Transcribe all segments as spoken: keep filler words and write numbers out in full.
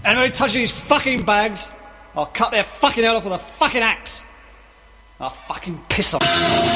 Anybody touching these fucking bags, I'll cut their fucking head off with a fucking axe. I'll fucking piss off.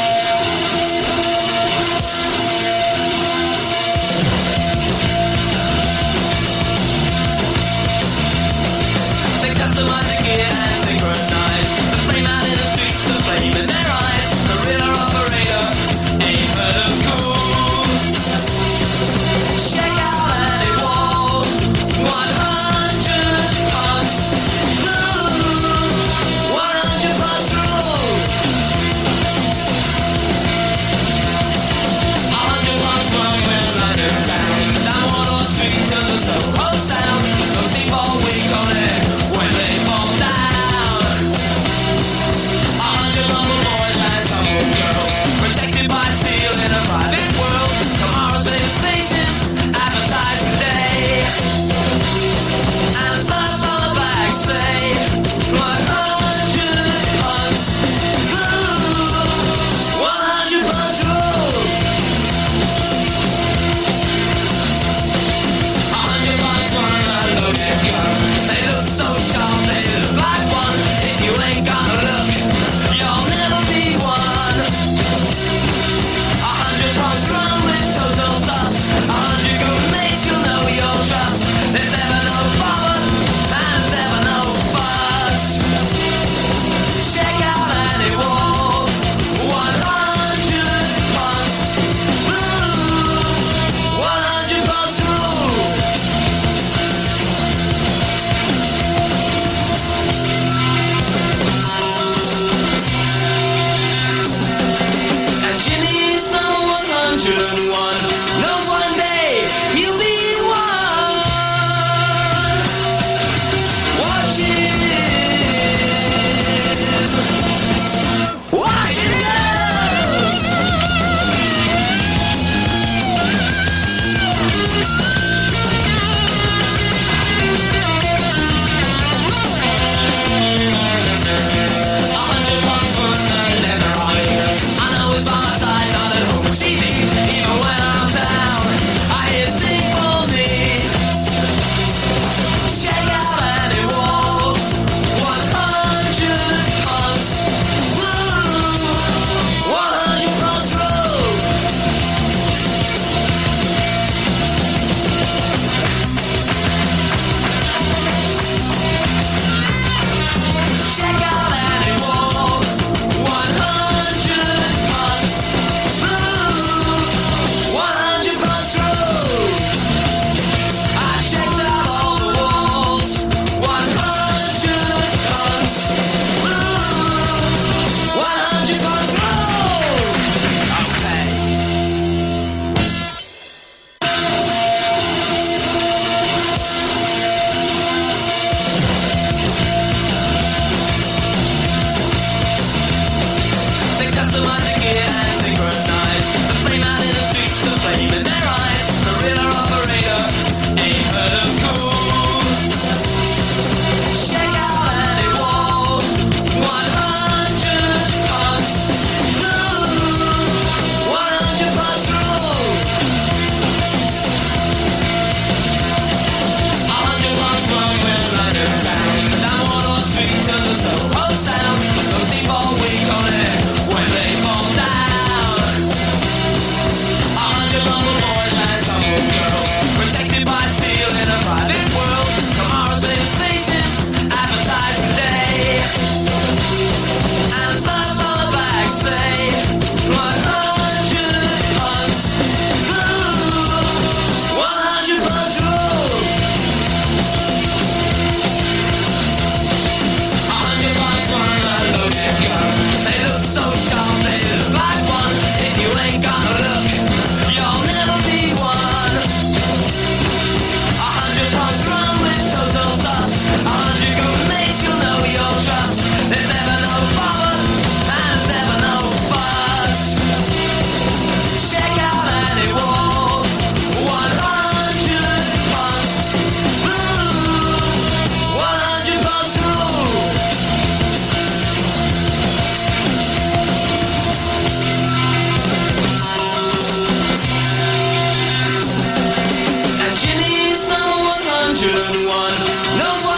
They customize the gear and synchronize the flame out in the streets, the flame in their eyes. The real operator ain't heard of cool. Check out any wall, one hundred pumps through, one hundred pumps through. A hundred pumps from where London town, down Water Street to the Soho Sound. No sleep all week on it. When they fall down, a hundred rumble boys and tumble girls, protected by steel in a private world. Tomorrow's famous faces, advertised today, and the stars on the back say, one hundred punts through, one hundred punts through. A hundred punts from a loaded gun. They look so sharp, they look like one. If you ain't gonna look, you'll never be one. A hundred pumps run with total sus. A hundred good mates you'll know you'll trust. There's never no bother, and there's never no fuss. Check out any wall, one hundred pumps through, one hundred pumps through. And Jimmy's number one hundred and one knows one day he'll be one. Watch him, watch him go. A hundred bucks for the leather on it. I know he's by my side, not at home T V. Even when I'm down, I hear sing for me. Check out any wall, one hundred pumps through, one hundred pumps through. Check out any wall, one hundred pumps through, one hundred pumps through. I checked out all the walls, one hundred pumps through, one hundred pumps through. Okay. They customize the gear and synchronize the flame out in the streets, the flame in their eyes. The real operator ain't heard of cool. Check out any wall, one hundred pumps through, one hundred pumps through. A hundred pumps from where London town, down Water Street to the Soho Sound. No sleep all week on it when they fall down. A hundred rumble boys and tumble girls, protected by steel in a private world. Tomorrow's famous faces, advertised today, and the stars on the back say, one hundred punts through, one hundred punts through. A hundred punts from a loaded gun. They look so sharp, they look like one. If you ain't gonna look, you'll never be one. A hundred punts run with total sus. A hundred good mates you'll know you'll trust. There's never no bother, and there's never no fuss. Check out any wall, one hundred pumps through, one hundred pumps through. And Jimmy's number one hundred and one knows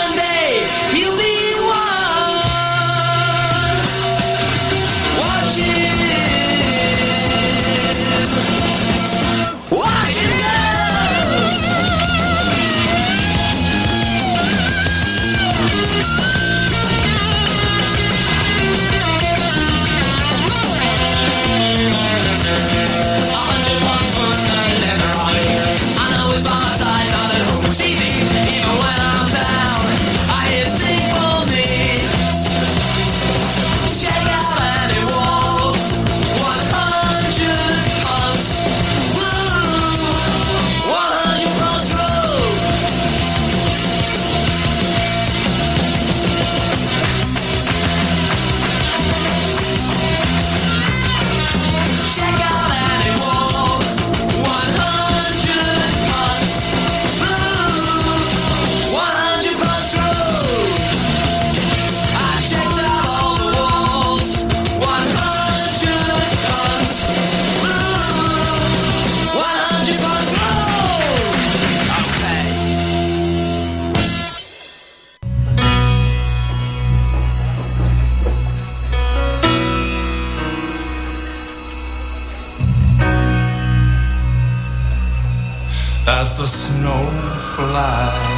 as the snow flies.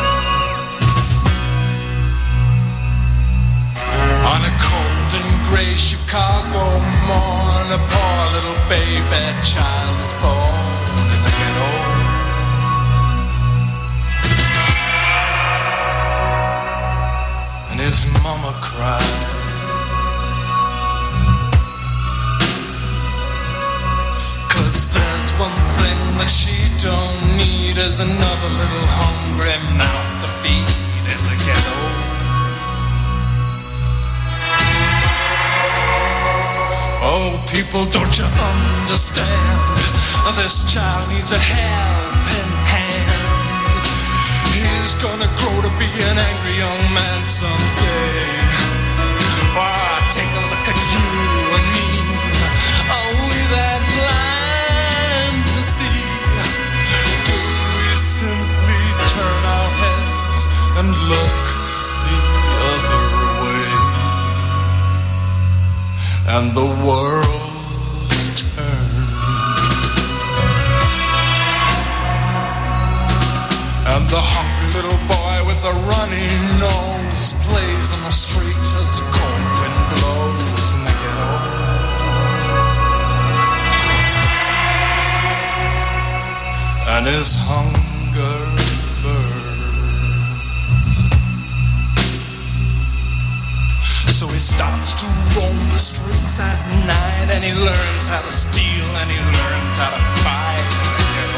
On a cold and gray Chicago morn, a poor little baby child is born in the ghetto. And his mama cries. Cause there's one thing that she don't need, is another little hungry mouth to feed in the ghetto. Oh, people, don't you understand? This child needs a helping hand. He's gonna grow to be an angry young man someday. Oh, take a look at you and me. Are we that blind to see? Do we simply turn our heads and look the other way? And the world turns, and the hungry little boy with the runny nose plays on the streets as the cold wind blows in the ghetto. And his hunger burns, so he starts to roam the streets at night, and he learns how to steal, and he learns how to fight in the ghetto.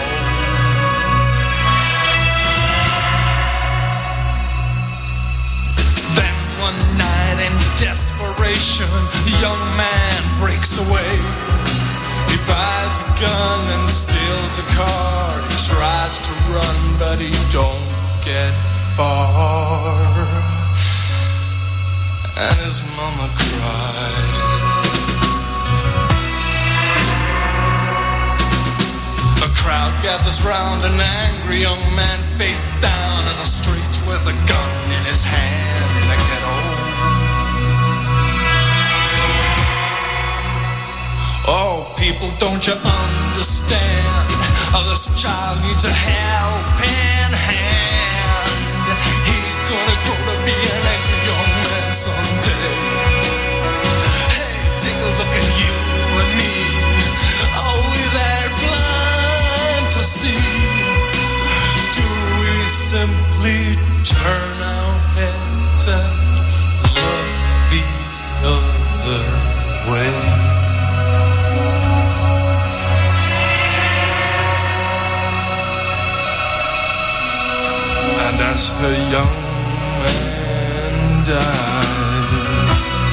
Then one night in desperation, a young man breaks away. He buys a gun and steals a car. He tries to run, but he don't get far. And his mama cries. A crowd gathers round an angry young man face down in the street with a gun in his hand in the ghetto. Oh, people, don't you understand? Oh, this child needs a helping hand. He's gonna grow to be an angry young man someday. Hey, take a look at you and me. Are we that blind to see? Do we simply turn our heads and look the other way? And as her young man died,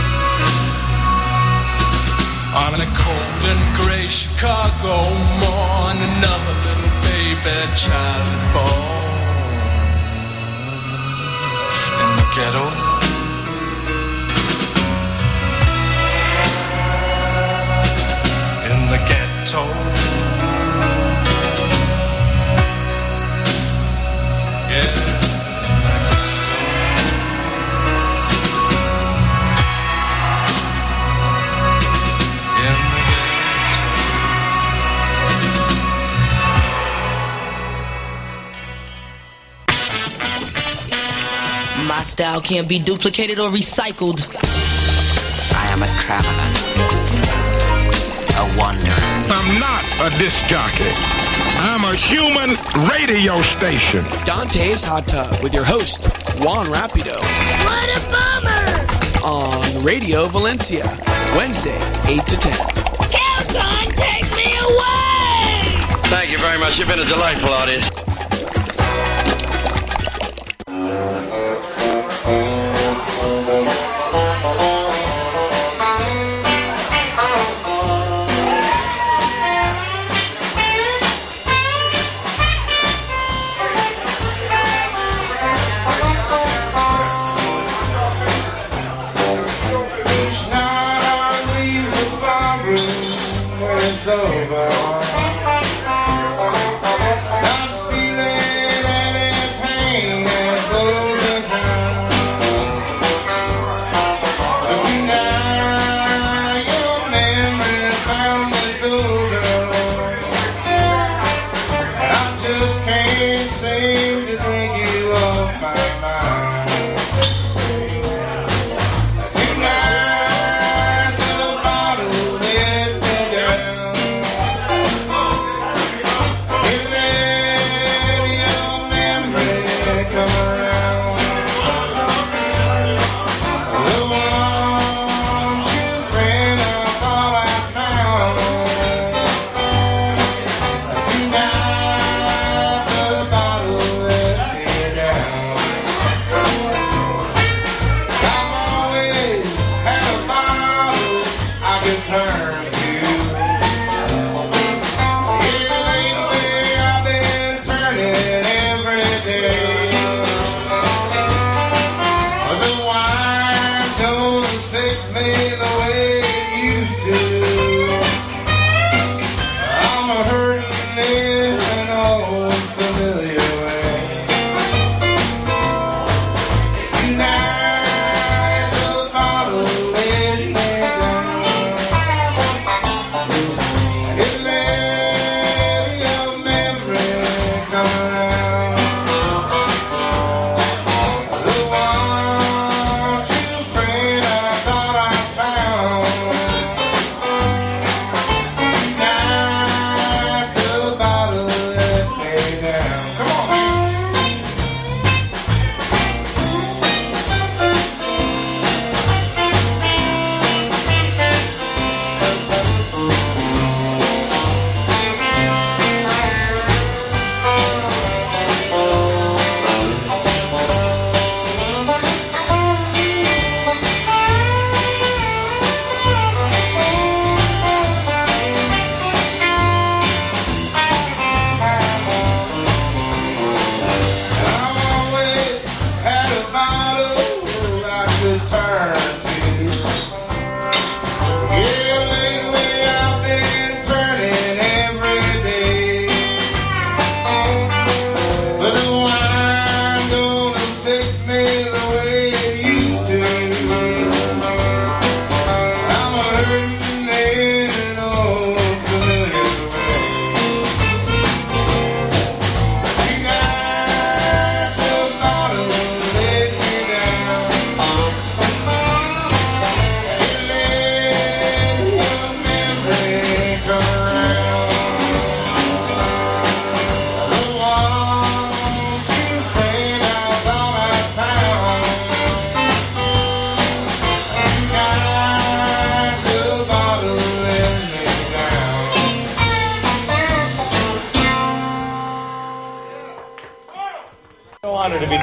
on a cold and gray Chicago morn, another little baby child is born in the ghetto. In the ghetto. Yeah. My style can't be duplicated or recycled. I am a traveler, a wanderer. I'm not a disc jockey. I'm a human radio station. Dante's Hot Tub with your host, Juan Rapido. What a bummer! On Radio Valencia, Wednesday, eight to ten. Kelton, take me away! Thank you very much. You've been a delightful audience. Over. That's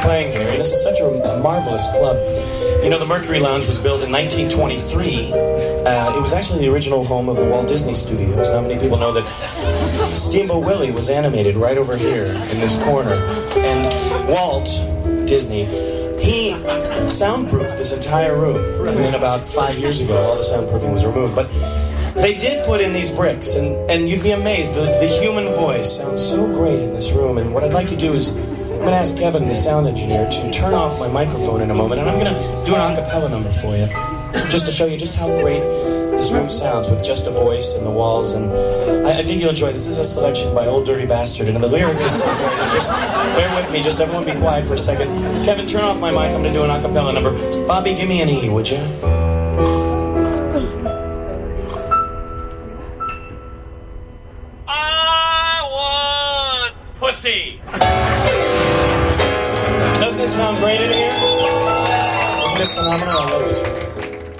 playing here, and this is such a, a marvelous club. You know, the Mercury Lounge was built in nineteen twenty-three. Uh, it was actually the original home of the Walt Disney Studios. Not many people know that Steamboat Willie was animated right over here in this corner. And Walt Disney, he soundproofed this entire room. And then about five years ago, all the soundproofing was removed. But they did put in these bricks, and, and you'd be amazed. The, the human voice sounds so great in this room. And what I'd like to do is, I'm going to ask Kevin, the sound engineer, to turn off my microphone in a moment, and I'm going to do an a cappella number for you, just to show you just how great this room sounds with just a voice and the walls. And I, I think you'll enjoy this. This is a selection by Old Dirty Bastard, and the lyric is so great. And just bear with me. Just everyone be quiet for a second. Kevin, turn off my mic. I'm going to do an a cappella number. Bobby, give me an E, would you? I want pussy. Doesn't it sound great in here? Isn't it phenomenal? I love this one.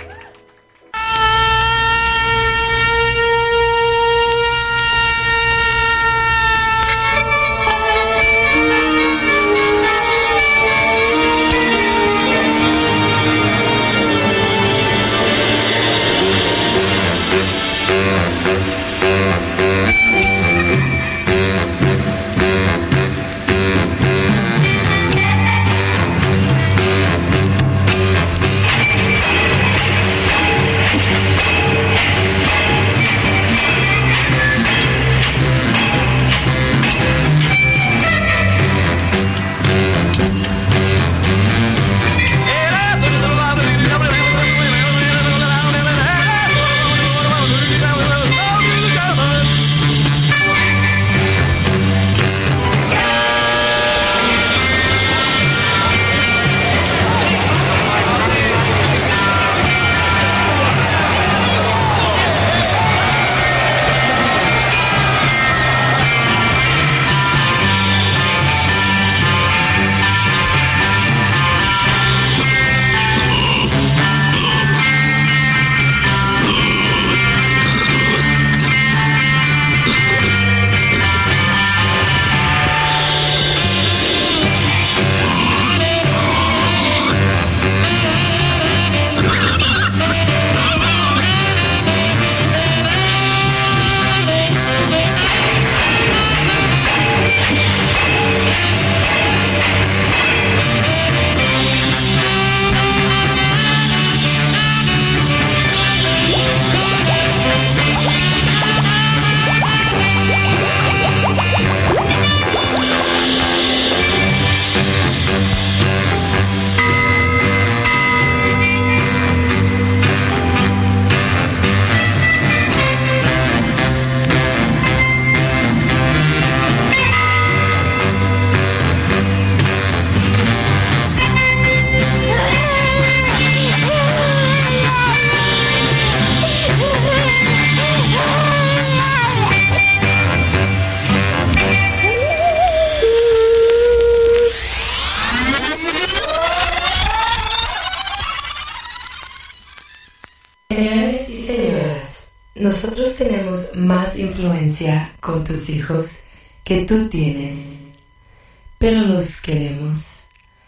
Nosotros tenemos más influencia con tus hijos que tú tienes, pero los queremos.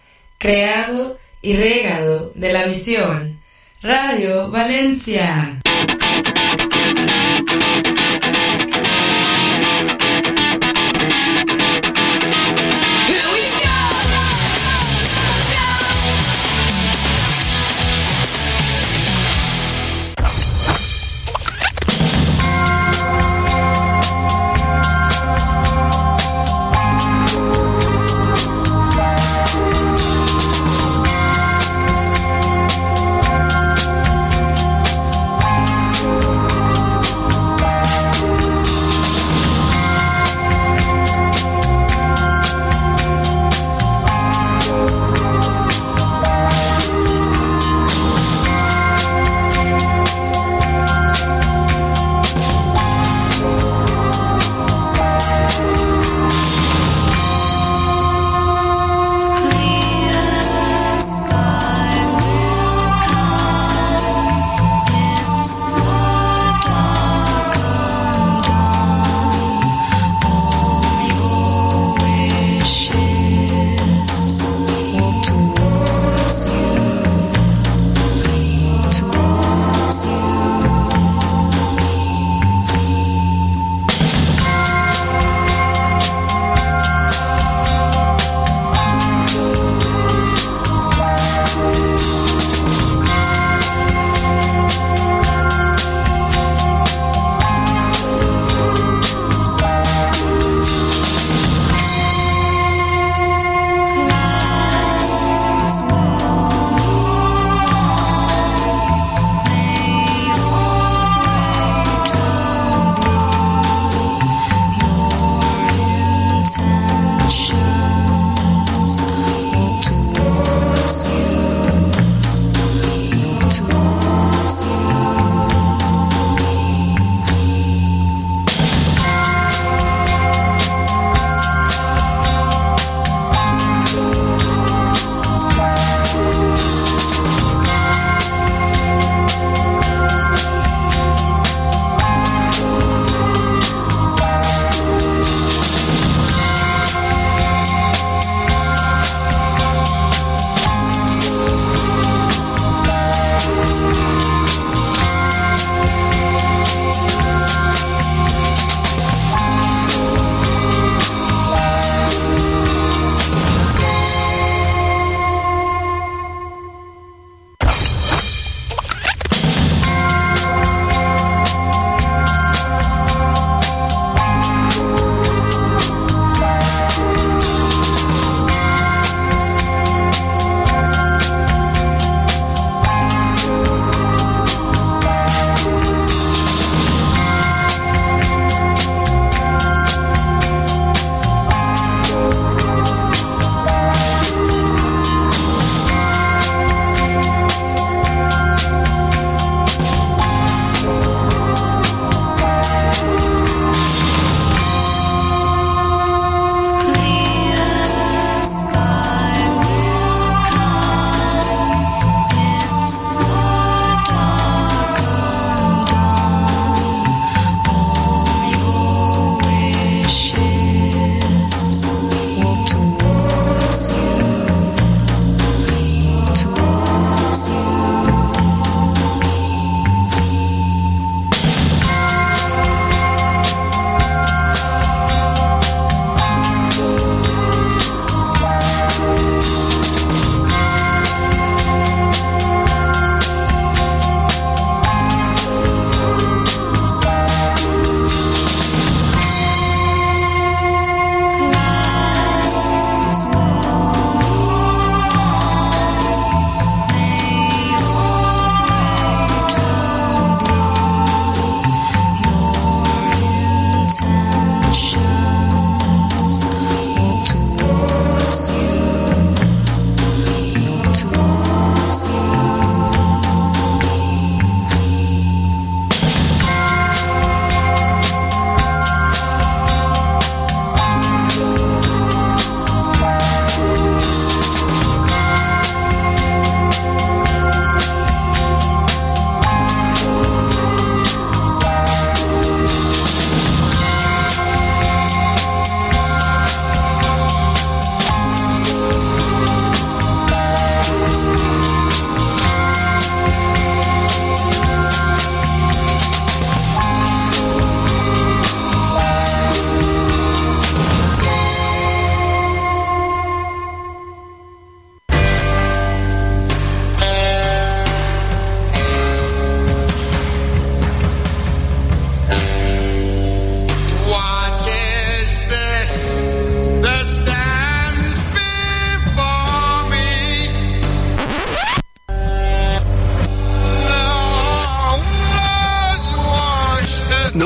Creado y regado de la misión Radio Valencia.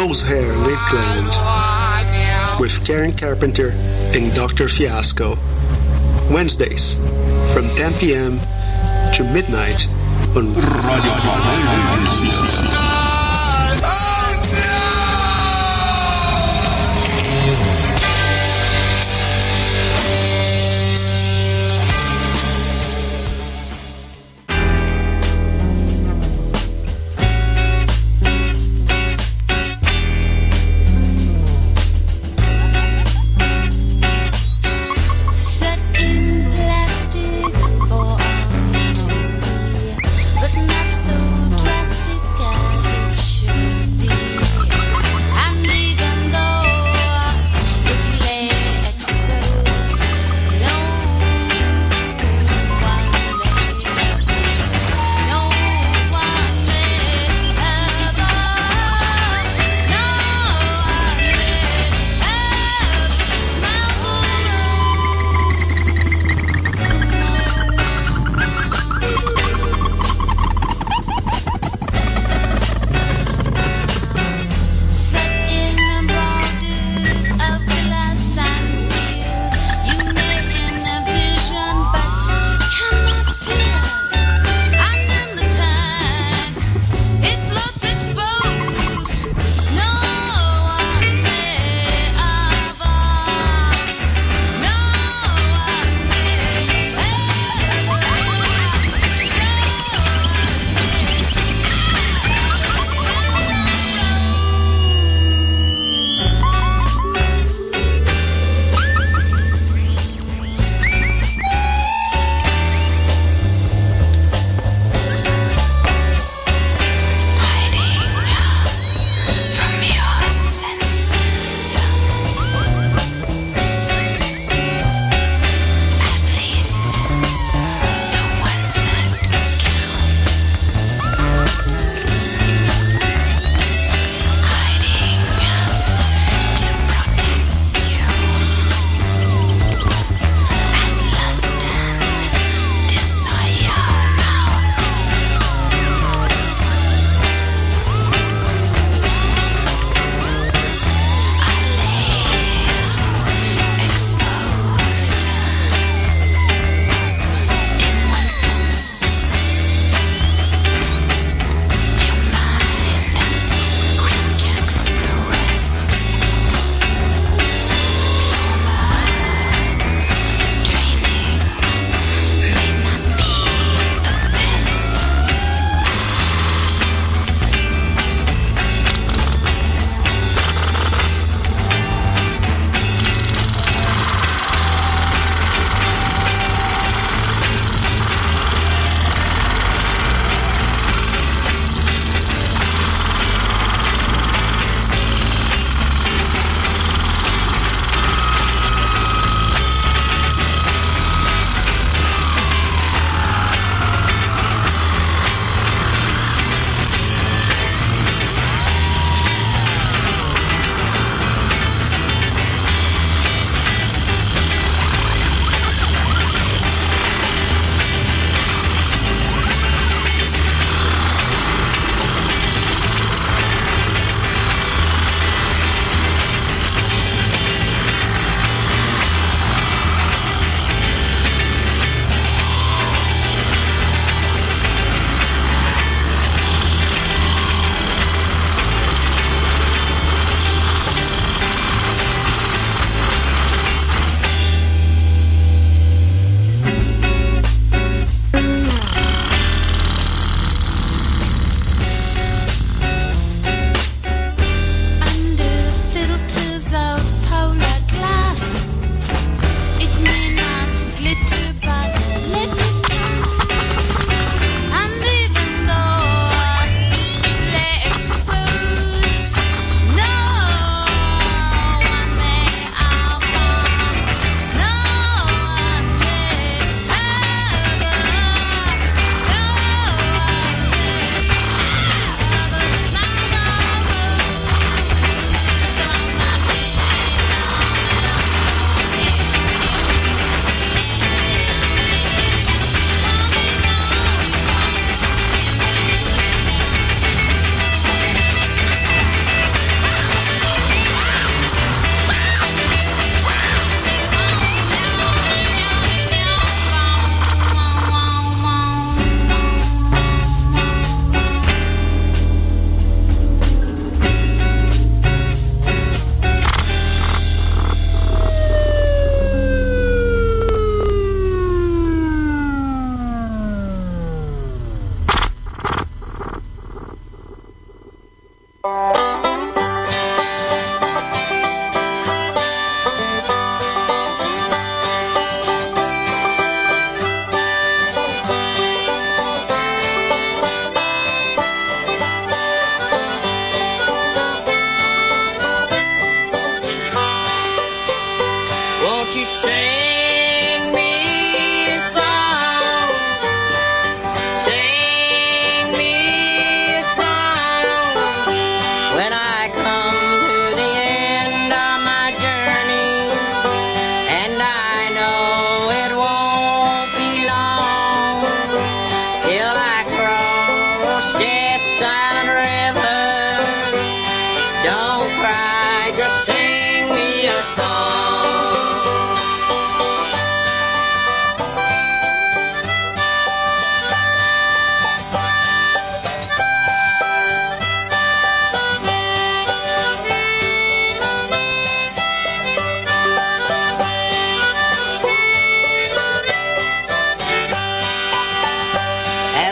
Rosehair Lakeland with Karen Carpenter and Doctor Fiasco. Wednesdays from ten p.m. to midnight on Radio Valencia. But not so drastic as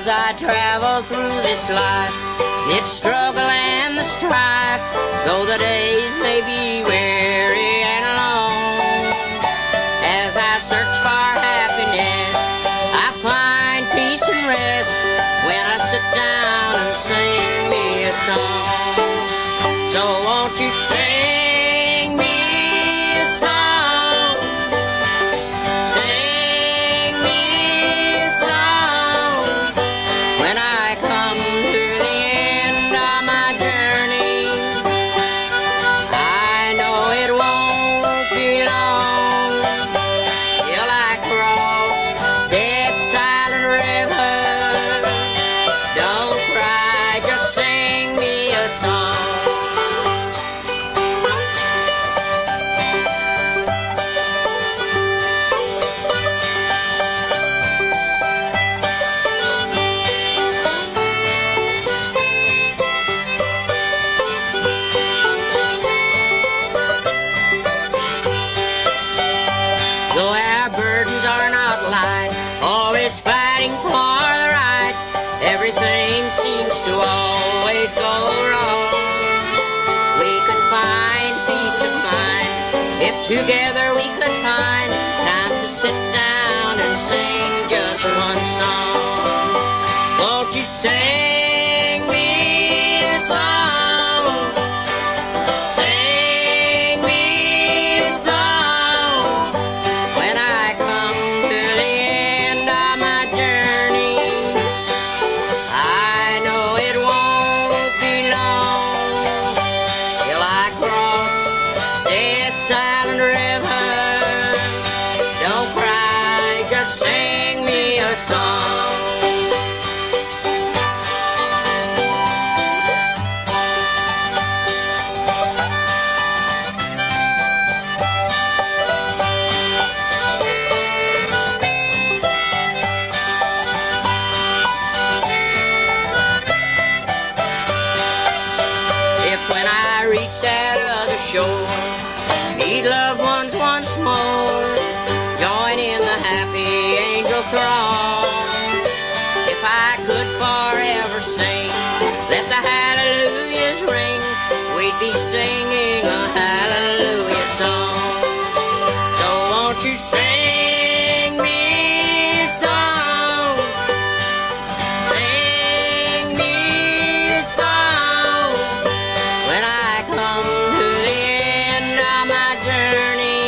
As I travel through this life, it's struggle and the strife, though the days may be weary and long. As I search for happiness, I find peace and rest when I sit down and sing me a song. So won't you sing me a song? Sing me a song when I come to the end of my journey. I know it won't be long till I cross that silent river. Don't cry, just sing me a song. Though our burdens are not light, always fighting for the right, everything seems to always go wrong. We could find peace of mind if together we could find time to sit down and sing just one song. Won't you sing me a song? Sing me a song when I come to the end of my journey. I know it won't be long till I cross that silent river. Don't cry, just sing me a song. If when I reach that other shore, meet loved ones once more, join in the happy angel throng. If I could forever sing, let the hallelujahs ring, we'd be singing a hallelujah song. So won't you sing me a song? Sing me a song when I come to the end of my journey.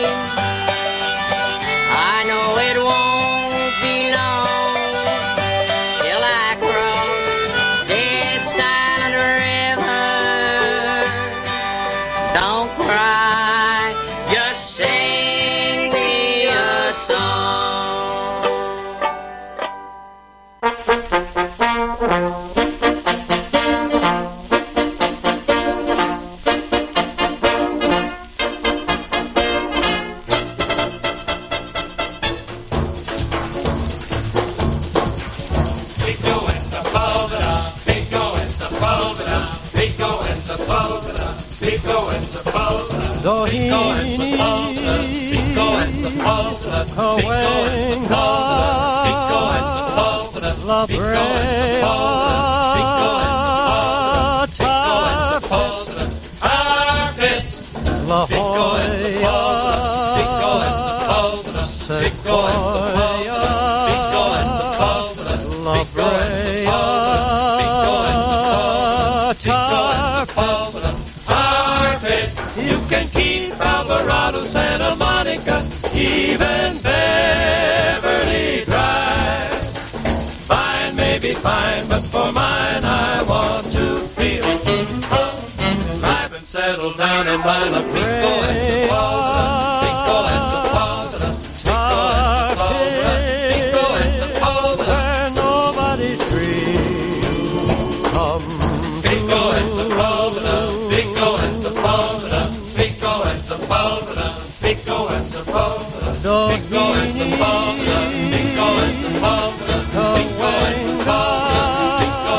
I know it won't be long till I cross this silent river. Don't cry, just sing me a song. You can keep Alvarado, Santa Monica, even Beverly Drive. Fine may be fine, but for mine I want to feel I've been settled down in by La Pico and Sepulveda, Pico and Sepulveda, Pico and Sepulveda, where nobody's dream come Pico and Sepulveda, Pico and Sepulveda, Pico and Sepulveda, Pico and Sepulveda, Pico and Sepulveda, Pico and Sepulveda, Pico and Sepulveda, Pico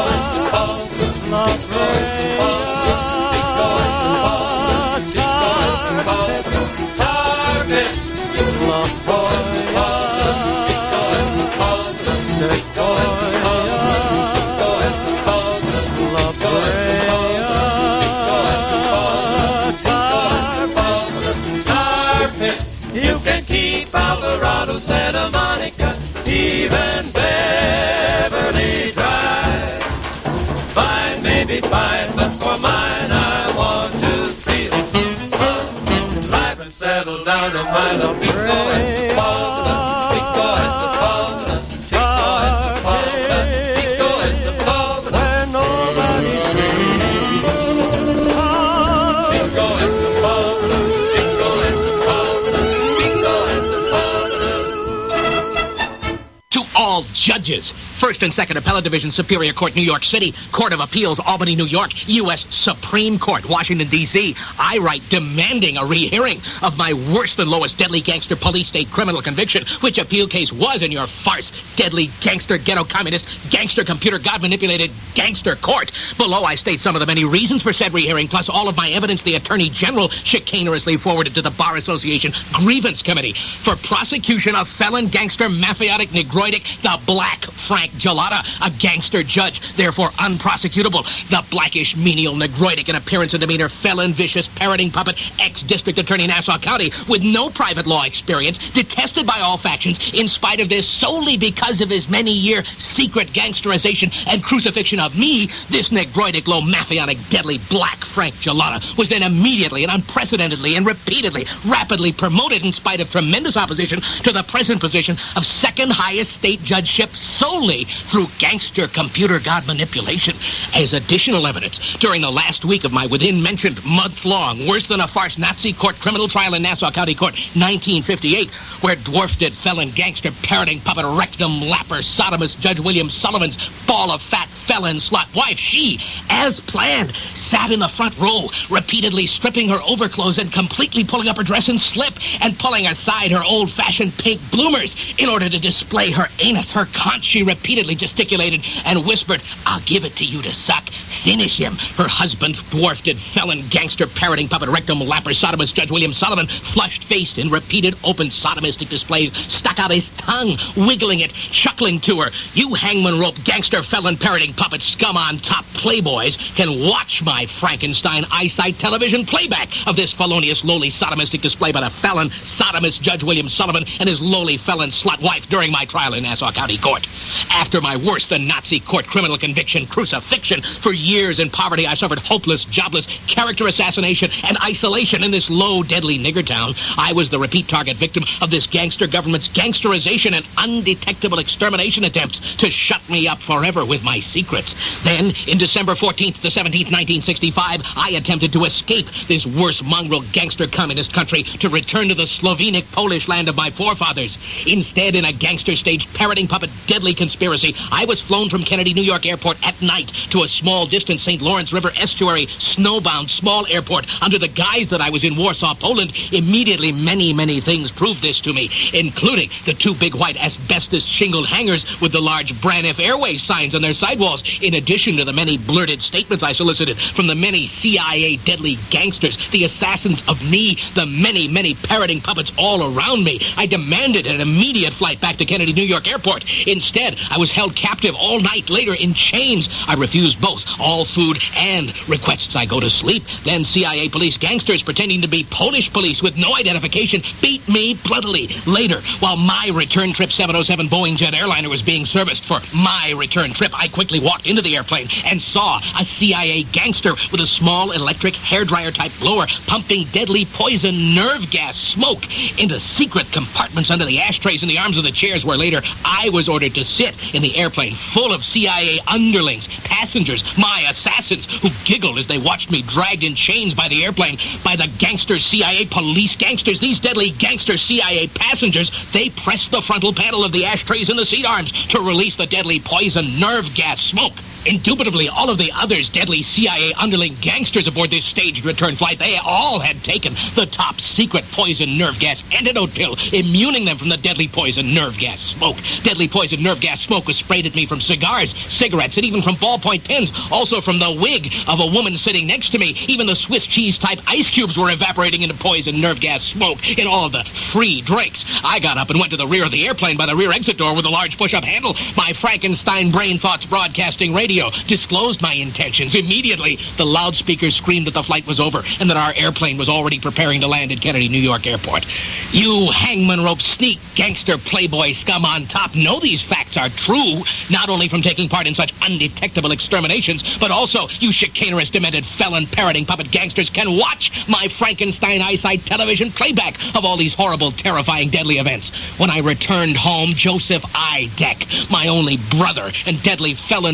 Judges, First and Second Appellate Division, Superior Court, New York City, Court of Appeals, Albany, New York, U S Supreme Court, Washington, D C I write demanding a rehearing of my worst and lowest deadly gangster police state criminal conviction, which appeal case was in your farce, deadly gangster, ghetto communist, gangster computer, God-manipulated gangster court. Below I state some of the many reasons for said rehearing, plus all of my evidence the Attorney General chicanerously forwarded to the Bar Association Grievance Committee for prosecution of felon gangster mafiotic negroidic, the Black Frank Gelada, a gangster judge, therefore unprosecutable, the blackish, menial, negroidic in appearance and demeanor, felon, vicious, parroting puppet, ex-district attorney Nassau County, with no private law experience, detested by all factions, in spite of this, solely because of his many-year secret gangsterization and crucifixion of me, this negroidic, low, mafiotic, deadly, Black Frank Gelada was then immediately and unprecedentedly and repeatedly, rapidly promoted in spite of tremendous opposition to the present position of second highest state judgeship solely through gangster computer god manipulation. As additional evidence, during the last week of my within-mentioned month-long, worse-than-a-farce Nazi court criminal trial in Nassau County Court, nineteen fifty-eight, where dwarf-dead felon gangster parroting puppet rectum lapper sodomist Judge William Sullivan's ball of fat felon slut wife, she, as planned, sat in the front row, repeatedly stripping her overclothes and completely pulling up her dress and slip and pulling aside her old-fashioned pink bloomers in order to display her anus, her conch. She repeatedly gesticulated and whispered, "I'll give it to you to suck. Finish him." Her husband, dwarfed felon gangster parroting puppet rectum lapper sodomist Judge William Sullivan, flushed-faced in repeated open sodomistic displays, stuck out his tongue, wiggling it, chuckling to her. "You hangman rope gangster felon parroting puppet scum on top playboys can watch my Frankenstein eyesight television playback of this felonious lowly sodomistic display by the felon sodomist Judge William Sullivan and his lowly felon slut wife during my trial in Nassau County Court. After my worse than Nazi court criminal conviction, crucifixion, for years in poverty I suffered hopeless, jobless, character assassination, and isolation in this low, deadly nigger town. I was the repeat target victim of this gangster government's gangsterization and undetectable extermination attempts to shut me up forever with my secrets. Then, in December fourteenth to seventeenth, nineteen sixty-five, I attempted to escape this worst mongrel gangster communist country to return to the Slovenic Polish land of my forefathers. Instead, in a gangster-staged parroting puppet deadly conspiracy, I was flown from Kennedy, New York Airport at night to a small distant Saint Lawrence River estuary, snowbound small airport under the guise that I was in Warsaw, Poland. Immediately, many, many things proved this to me, including the two big white asbestos shingled hangars with the large Braniff Airways signs on their sidewalls, in addition to the many blurted statements I solicited from the many C I A deadly gangsters, the assassins of me, the many, many parroting puppets all around me. I demanded an immediate flight back to Kennedy, New York Airport. Instead, I was held captive all night, later in chains. I refused both all food and requests I go to sleep. Then C I A police gangsters pretending to be Polish police with no identification beat me bloodily. Later, while my return trip seven oh seven Boeing jet airliner was being serviced for my return trip, I quickly walked into the airplane and saw a C I A gangster with a small electric hairdryer type blower pumping deadly poison nerve gas smoke into secret compartments under the ashtrays in the arms of the chairs, where later I was ordered to sit in the airplane full of C I A underlings, passengers, my assassins, who giggled as they watched me dragged in chains by the airplane by the gangster C I A police gangsters. These deadly gangster C I A passengers, they pressed the frontal panel of the ashtrays in the seat arms to release the deadly poison nerve gas smoke. Indubitably, all of the others deadly C I A underling gangsters aboard this staged return flight, they all had taken the top secret poison nerve gas antidote pill, immuning them from the deadly poison nerve gas smoke. Deadly poison nerve gas smoke was sprayed at me from cigars, cigarettes, and even from ballpoint pens, also from the wig of a woman sitting next to me. Even the Swiss cheese-type ice cubes were evaporating into poison nerve gas smoke in all of the free drinks. I got up and went to the rear of the airplane by the rear exit door with a large push-up handle. My Frankenstein brain thoughts broadcasting radio disclosed my intentions. Immediately, the loudspeakers screamed that the flight was over and that our airplane was already preparing to land at Kennedy, New York Airport. You hangman rope sneak gangster playboy scum on top know these facts are true, not only from taking part in such undetectable exterminations, but also you chicanerous, demented, felon, parroting puppet gangsters can watch my Frankenstein eyesight television playback of all these horrible, terrifying, deadly events. When I returned home, Joseph I. Deck, my only brother and deadly felon murderer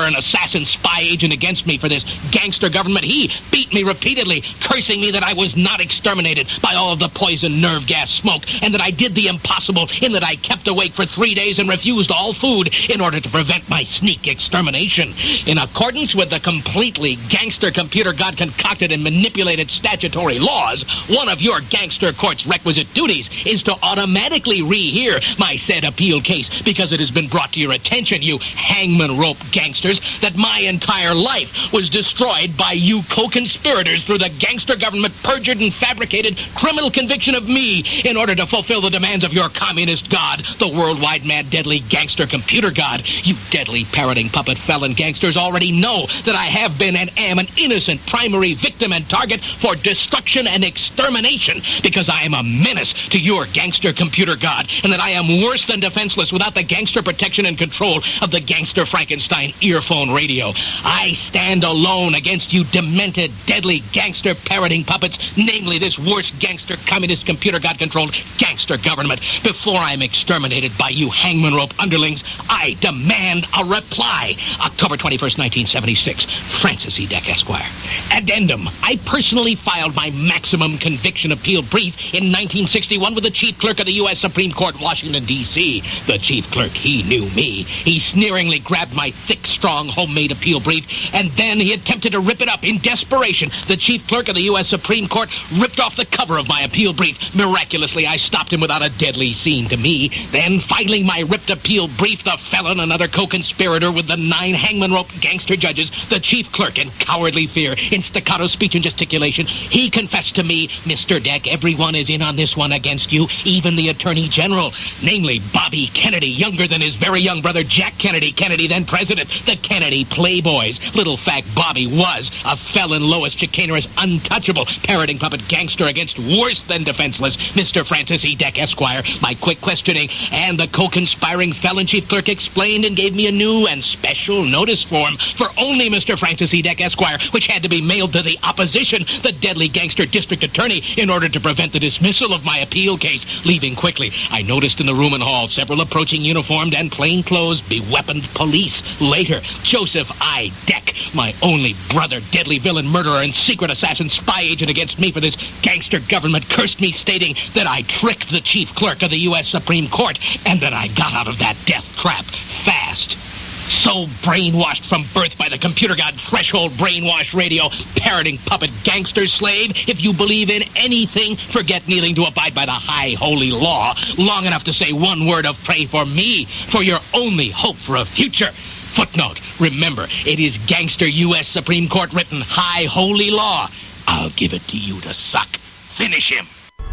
an assassin spy agent against me for this gangster government. He beat me repeatedly, cursing me that I was not exterminated by all of the poison nerve gas smoke, and that I did the impossible in that I kept awake for three days and refused all food in order to prevent my sneak extermination. In accordance with the completely gangster computer god concocted and manipulated statutory laws, one of your gangster court's requisite duties is to automatically rehear my said appeal case, because it has been brought to your attention, you hangman rope gangsters, that my entire life was destroyed by you co-conspirators through the gangster government perjured and fabricated criminal conviction of me in order to fulfill the demands of your communist god, the worldwide mad deadly gangster computer god. You deadly parroting puppet felon gangsters already know that I have been and am an innocent primary victim and target for destruction and extermination, because I am a menace to your gangster computer god, and that I am worse than defenseless without the gangster protection and control of the gangster Frankenstein earphone radio. I stand alone against you demented, deadly gangster parroting puppets, namely this worst gangster communist computer god-controlled gangster government. Before I'm exterminated by you hangman rope underlings, I demand a reply. October twenty-first, nineteen seventy-six. Francis E. Deck, Esquire. Addendum. I personally filed my maximum conviction appeal brief in nineteen sixty-one with the chief clerk of the U S Supreme Court, Washington, D C The chief clerk, he knew me. He sneeringly grabbed my thick, strong, homemade appeal brief, and then he attempted to rip it up. In desperation, the chief clerk of the U S Supreme Court ripped off the cover of my appeal brief. Miraculously, I stopped him without a deadly scene to me. Then, filing my ripped appeal brief, the felon, another co-conspirator with the nine hangman rope gangster judges, the chief clerk, in cowardly fear, in staccato speech and gesticulation, he confessed to me, Mister Deck, everyone is in on this one against you, even the Attorney General, namely Bobby Kennedy, younger than his very young brother Jack Kennedy, Kennedy then president, the Kennedy Playboys. Little fact, Bobby was a felon, lowest, chicanerous, untouchable, parroting puppet gangster against worse than defenseless Mister Francis E. Deck, Esquire. My quick questioning and the co-conspiring felon chief clerk explained and gave me a new and special notice form for only Mister Francis E. Deck, Esquire, which had to be mailed to the opposition, the deadly gangster district attorney, in order to prevent the dismissal of my appeal case. Leaving quickly, I noticed in the room and hall several approaching uniformed and plainclothes, beweaponed police. Later, Joseph I. Deck, my only brother, deadly villain, murderer, and secret assassin spy agent against me for this gangster government, cursed me, stating that I tricked the chief clerk of the U S Supreme Court and that I got out of that death trap fast. So brainwashed from birth by the computer god threshold brainwash radio, parroting puppet gangster slave, if you believe in anything, forget kneeling to abide by the high holy law long enough to say one word of pray for me, for your only hope for a future. Footnote, remember, it is gangster U S Supreme Court written high holy law. I'll give it to you to suck. Finish him.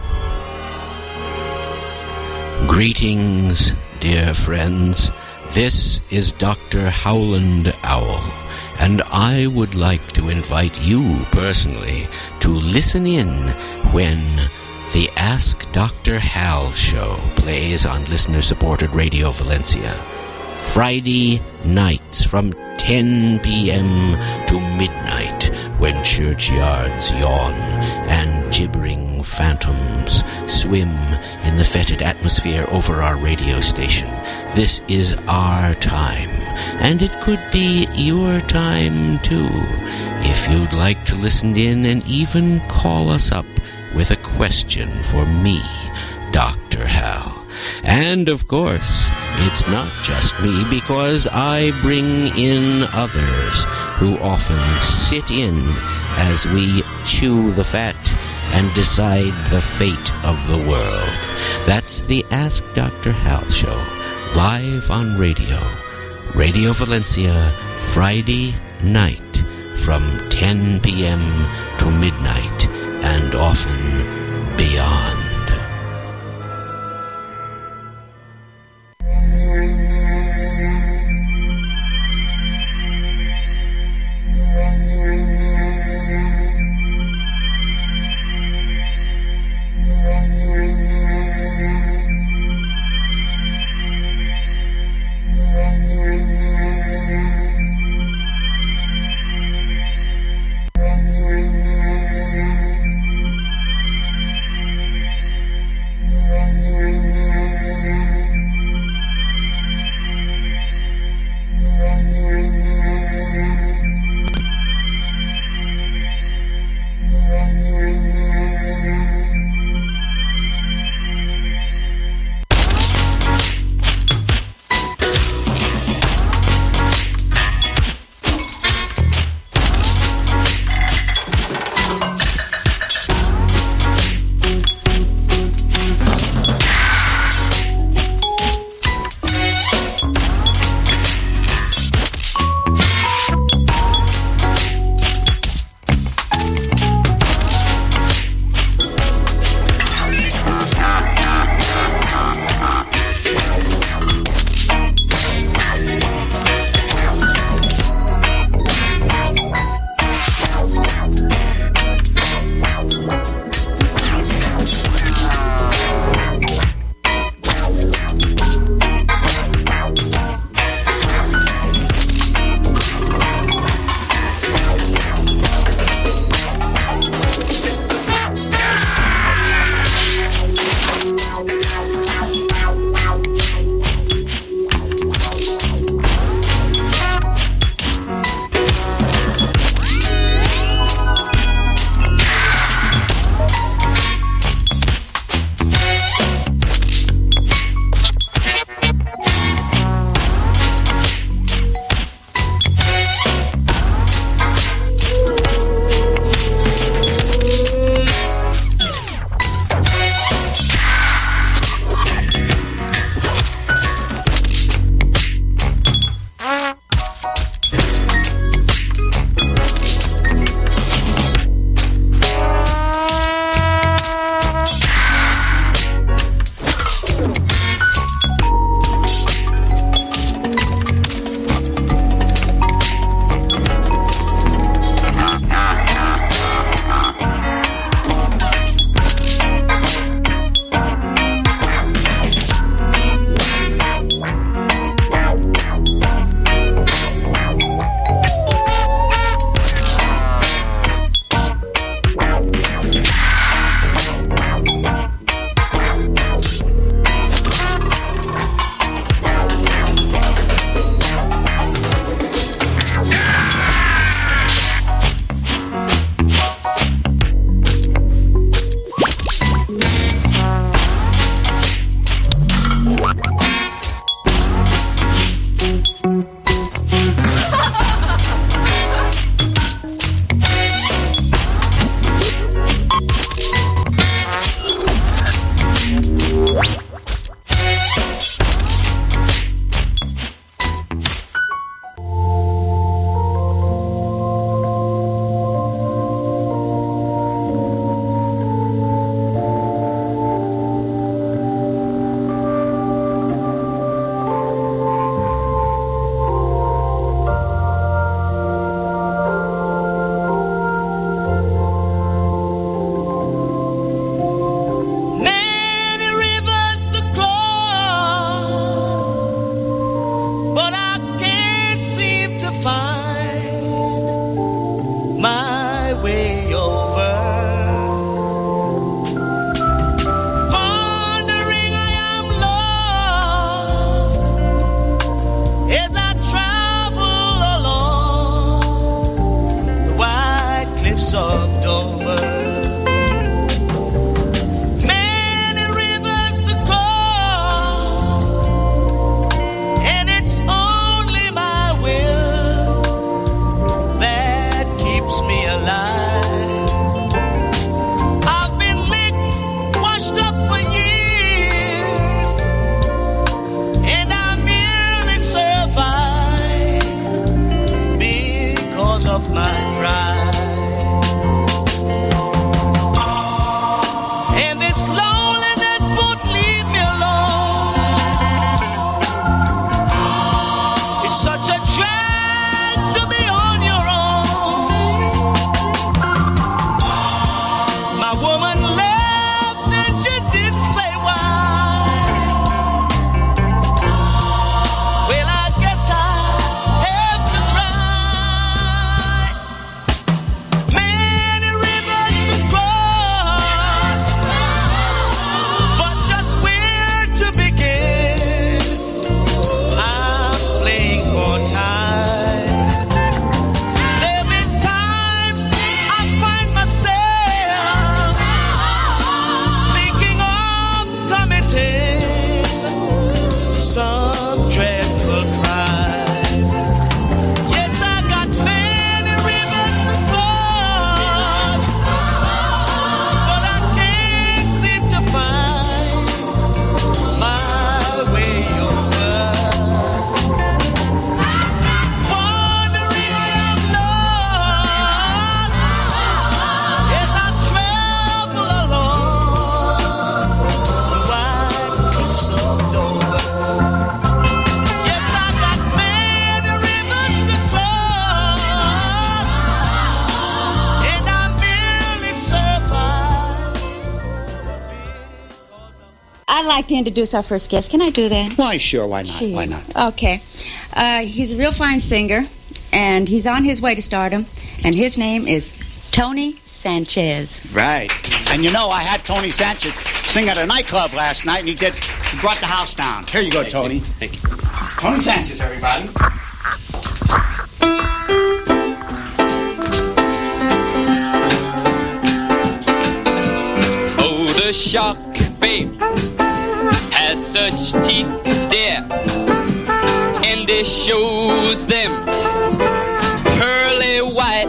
Greetings, dear friends. This is Doctor Howland Owl, and I would like to invite you personally to listen in when the Ask Doctor Hal show plays on listener-supported Radio Valencia. Friday nights from ten p.m. to midnight, when churchyards yawn and gibbering phantoms swim in the fetid atmosphere over our radio station. This is our time, and it could be your time too, if you'd like to listen in and even call us up with a question for me, Doctor Hal. And, of course, it's not just me, because I bring in others who often sit in as we chew the fat and decide the fate of the world. That's the Ask Doctor Hal show, live on radio. Radio Valencia, Friday night from ten p.m. to midnight, and often beyond. find my way over. Wandering I am lost as I travel along the white cliffs of Dover. Many rivers to cross, and it's only my will that keeps me alive. I've been licked, washed up for years, and I merely survive because of my pride. And this loneliness won't leave me alone. It's such a drag to be on your own. My woman left and she didn't say why. Well, I guess I have to cry. Many rivers to cross, but just where to begin? I'm playing for time. There've been times I find myself thinking of committing some dreadful crime. Yes, I got many rivers to cross, but I can't seem to find my way over. Wandering I am lost as I travel along the white cliffs of Dover. Yes, I got many rivers to cross, and I merely survive. I'd like to introduce our first guest. Can I do that? Why, sure, why not? Sure. Why not? Okay. Uh, he's a real fine singer, and he's on his way to stardom, and his name is Tony Sanchez. Right. And you know, I had Tony Sanchez sing at a nightclub last night, and he did, he brought the house down. Here you go, Tony. Thank you. Tony Sanchez, everybody. Oh, the shark, babe, has such teeth, dear, and it shows them pearly white.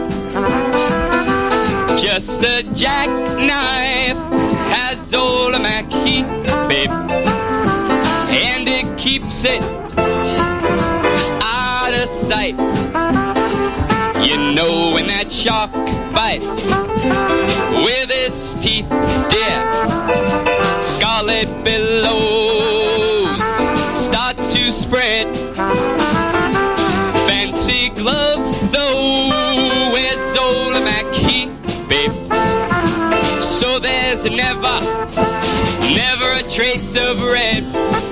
Just a jackknife has old Mackie, babe, and it keeps it out of sight. You know when that shark bites with his teeth, dear, scarlet billows start to spread. Fancy gloves, though, where's old Mackie, babe? So there's never, never a trace of red.